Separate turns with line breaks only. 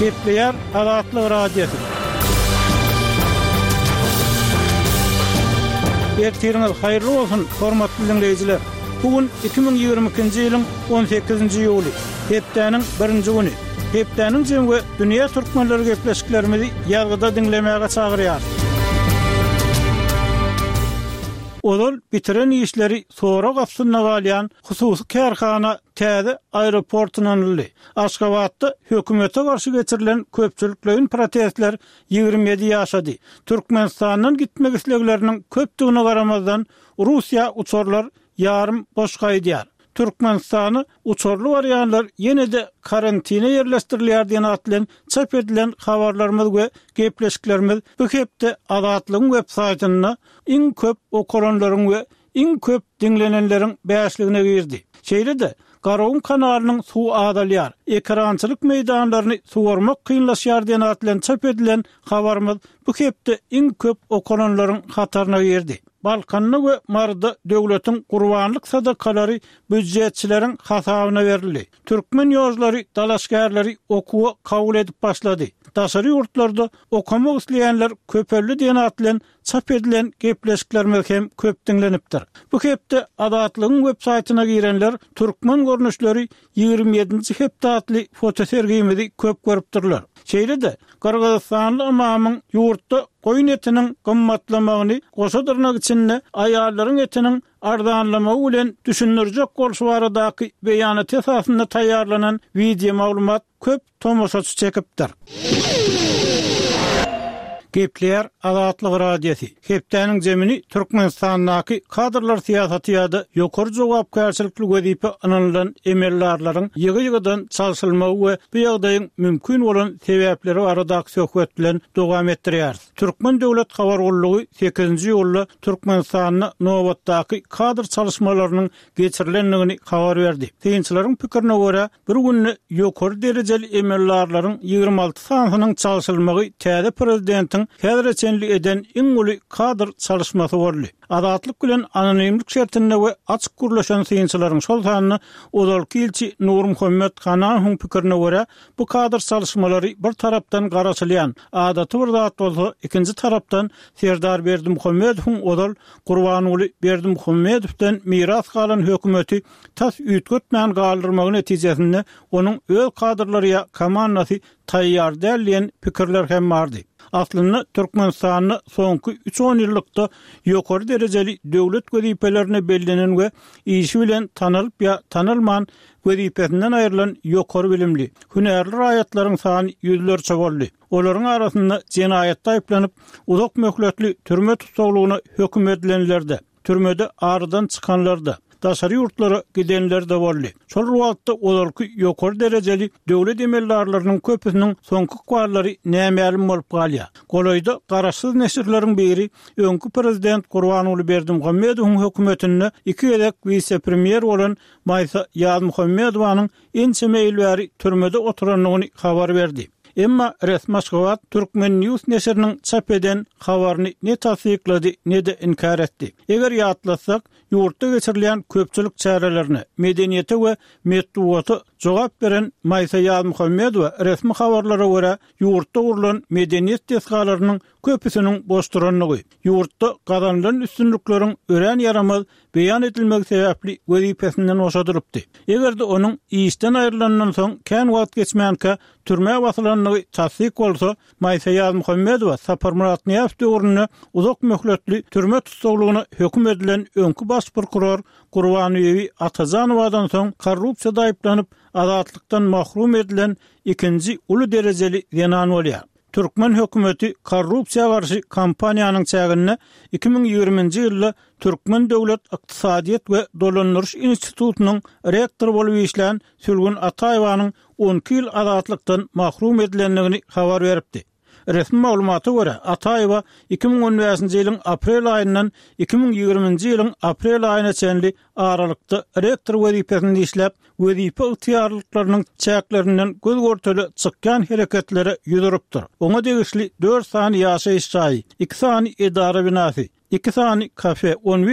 Gepleýär Azatlyk radiosu. Ertiriniz haýyrly bolsun, hormatly dinleýijiler. Bugün 2022-nji ýylyň 18-nji ýuly, hepdeniň 1-nji güni. Hepdeniň jemgy dünýä türkmenleri gepleşiklerimizi ýazgyda dinlemäge çagyrýar. Odol bitiren işleri sonra gapsyna galýan hususy kärhana täze aeroportundan ýyly. Aşgabatda hökümete garşy geçirilen köpçüliklerin protestler 27 ýaşady. Türkmenistanyň gitmek islegleriniň köpdigine garamazdan Russiýa uçurlar ýarym boş gaýdýar. Türkmenistany uçurly barýanlar ýene-de karantina ýerleşdirilýär diýen atlan çap edilen habarlarymyz we gepleşiklerimiz bu hepde Azatlygyň web saýtyna iň köp okuranlaryň we iň köp dinlenenleriň bäşligine girdi. Şeýle-de Garawun kanalynyň suw adalýar, ekrançylyk meýdanlaryny suwarmak kynlaşýar diýen atlan çap edilen habarymyz bu hepde iň köp okuranlaryň hataryna girdi. Balkanly we Marda döwletiň gurbanlyk sadakalary büdjetçileriň hasabyna berildi. Türkmen ýozlary, dalaşgärleri okuwy kabul edip başlady. Daşary ýurtlarda okumak isleýänler köpelli diýen atlan çap edilen gepleşiklerimiz hem köp dinlenipdir. Bu hepde Azatlygyň web saýtyna girenler türkmen görnüşleri 27-nji hepde atly fotosergimizi köp görüpdirler. Şeýle-de Kyrgyzstanly amamyň ýurtda goýun etiniň gymmatlamagyny goşadyrnak içinde aýallaryň etiniň ardanlamagy bilen düşünürjek bolşy baradaky beýanat esasynda taýýarlanan video maglumat köp tomoşaçy çekipdir. Gepleýär Azatlyk radiosu. Hepdeniň jemini Türkmenistanyň kadrlar siýasaty ýa-da ýokary jogapkärçilikli wezipe anylan emellarlaryň ýygy-ýygydan çalşylmagy we bu ýagdaýyň mümkin bolan sebäpleri baradaky söhbet bilen dowam etdirýär. Türkmen döwlet habargullygy 8-nji ýylda Türkmenistanyň nowatdaky kadr çalşmalarynyň geçirilendigini habar berdi. Teýinçileriň pikirine görä, bir günni ýokary derejeli emellarlaryň 26 sanynyň çalşylmagy täze prezidentin häzirçenlik eden iň uly kadr çalışmasy boldy. Azatlyk bilen anonimlik şertinde we açyk gurlaşan synçylaryň şol sanyny odalky ilçi Nur Muhammed Hanaň pikirine görä, bu kadr çalışmalary bir tarapdan garaşylýan, adaty bir zat bolsa, ikinji tarapdan Serdar Berdimuhammedowyň odal Gurbanyňly Berdimuhammedowden miras galan hökümeti tas üýtgetmän galdyrmagy netijesinde onuň öz kadrlary komandasy taýýar dälýän pikirler hem bardy. Aslında Türkmenistanyň soňky 3-10 ýyllykda ýokary derejeli döwlet wezipelerine bellenen we işi bilen tanalyp ýa tanylman wezipesinden aýrylan ýokary bilimli, hünärli raýatlaryň sany ýüzlerçe boldy. Olaryň arasynda jenaýatda aýplanyp uzak möhletli türme tutuklugyna höküm edilenlerde, türmede aradan çykanlarda, daşary ýurtlara gidenler de boldy. Şol wagtda olarky ýokary derejeli döwlet emellarlarynyň köpüsiniň soňky kwarlary nämälim bolup galýar. Golaýda garaşsyz neşirleriň biri öňkü prezident Gurbanyňly Berdimuhammedowyň hökümetinde iki edek vice-premier bolan Maýsa Ýazmuhammedowanyň ençe meýilbäri türmede oturanlygyny habar berdi. Emma resmi Aşgabat Türkmen News neşriniň çap eden habaryny ne tasdiklady ne de inkar etdi. Eger ýatlasak, ýurtda geçirilen köpçülik çärelerini, medeniýete we metduwaty jogap beren Maýsa Ýazmuhammedowa resmi habarlara görä ýurtda gurulan medeniýet tesgalarynyň köpüsiniň boşduranlygy, ýurtda gazanlan üstünlikleriň ören yaramaz beýan edilmek sebäpli wezipesinden oşadyrypdy. Egerde onuň işden aýrylandan soň kän wagt geçmänkä türme basylanlygy tasdik bolsa, Maýsa Ýazmuhammedowa Saparmurat Niýazow döwründe uzak möhletli türme tutuklugyna höküm edilen öňkü baş prokuror Gurbanyň Atazanowadan soň korrupsiýada aýplanyp azatlykdan mahrum edilen ikinji uly derejeli ýanan bolýar. Türkmen hökümeti korrupsiýa garşy kampaniýanyň çägine 2020-nji ýylda Türkmen Döwlet Ykdysadyýet we Dolandyryş Institutunyň rektory bolup işlän Sülgün Ataýewanyň 12 ýyl azatlykdan mahrum edilendigini habar beripdi. Resmi maglumaty görä Ataýewa 2015-nji ýylyň aprel aýyndan 2020-nji ýylyň aprel aýyna çenli aralykda rektor wezipesinde işläp, wezipe ygtyýarlyklarynyň çäklerinden göz görteli çykkan hereketlere ýüzüpdir. Oňa degişli 4 sany ýaşaýyş çaý, 2 sany edara binasy, 2 sany kafe, 11